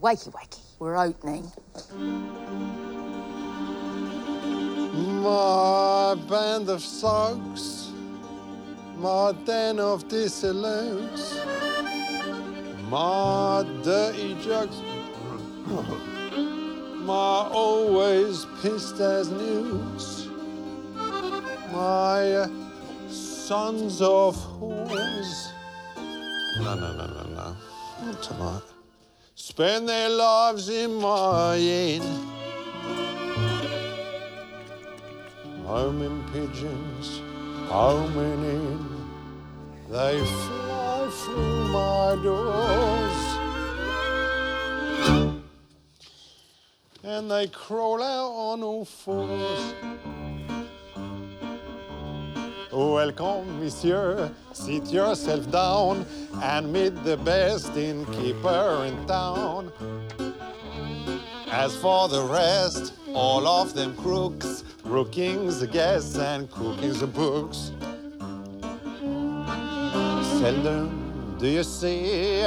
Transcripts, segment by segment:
Wakey, wakey. We're opening. My band of soaks, my den of dissolutes, my dirty jokes, my always pissed as newts, my sons of whores. No, not tonight. Spend their lives in my inn. Homing pigeons, homing in. They fly through my doors. And they crawl out on all fours. Welcome, monsieur, sit yourself down and meet the best innkeeper in town. As for the rest, all of them crooks, rookings the guests and cookings the books. Seldom do you see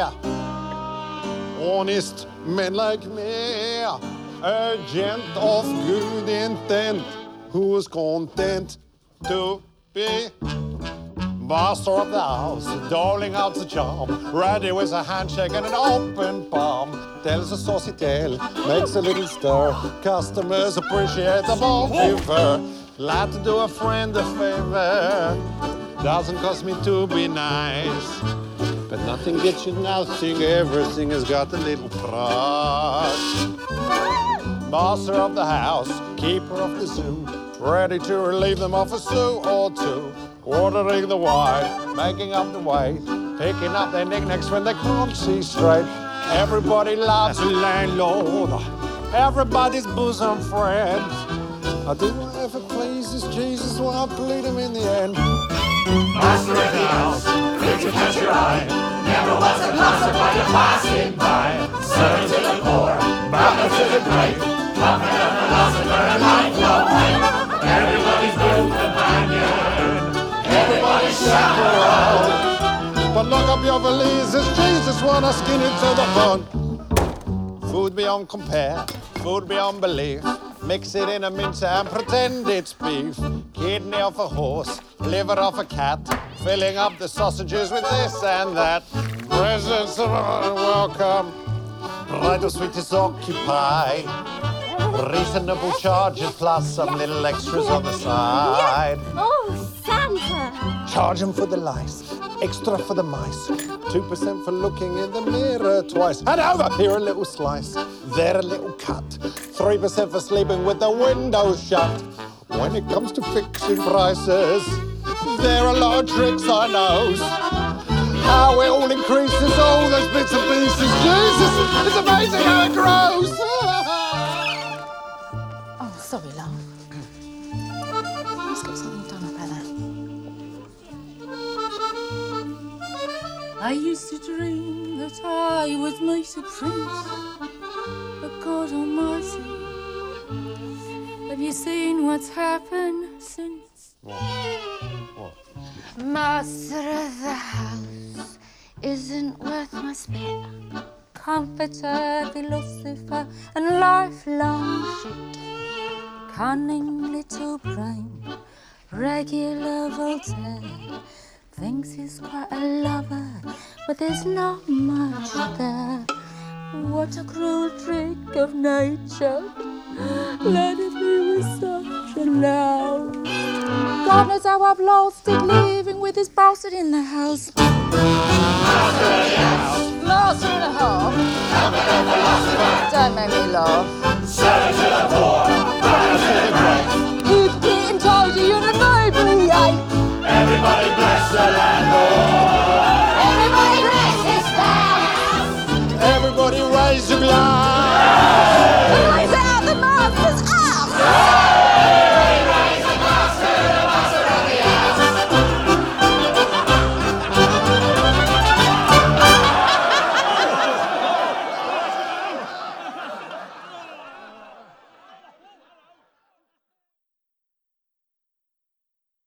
honest men like me, a gent of good intent who's content to be master of the house, doling out the charm, ready with a handshake and an open palm. Tells a saucy tale, makes a little stir. Customers appreciate the bon vivant. Glad to do a friend a favor. Doesn't cost me to be nice, but nothing gets you nothing. Everything has got a little price. Master of the house, keeper of the zoo, ready to relieve them of a sou or two. Ordering the wine, making up the weight, picking up their knickknacks when they can't see straight. Everybody loves a landlord, everybody's bosom friend. I do whatever pleases Jesus while I bleed him in the end. Master of the house, quick to catch your eye, never was a gossip while you're passing by. Servant to the poor, butler to the great, comfort of the philosopher and lifelong mate. Everybody's good companion, everybody's chaperone. But lock up your valises, Jesus wanna skin it to the bone. Food beyond compare, food beyond belief. Mix it in a mince and pretend it's beef. Kidney off a horse, liver off a cat. Filling up the sausages with this and that. Presents are welcome, bright or sweet is occupied. Reasonable charges plus some little extras on the side. Oh, Santa! Charge 'em for the lice, extra for the mice. 2% for looking in the mirror twice. And over here a little slice, there a little cut. 3% for sleeping with the windows shut. When it comes to fixing prices, there are a lot of tricks I know. How it all increases, all those bits and pieces. Jesus, it's amazing how it grows. Oh, sorry, love. Let's get something done about that. I used to dream that I was made a prince, but God almighty, have you seen what's happened since? What? Master of the house isn't worth my spit. Comforter, philosopher, and lifelong shit. Cunning little brain, regular Voltaire. Thinks he's quite a lover, but there's not much there. What a cruel trick of nature. Let it be with such a louse. God knows how I've lost it, living with this bastard in the house. Master and a half. Don't make me laugh. Servant to the poor, butler to the great. Keep getting tidy and a baby, eh? Everybody bless the landlord.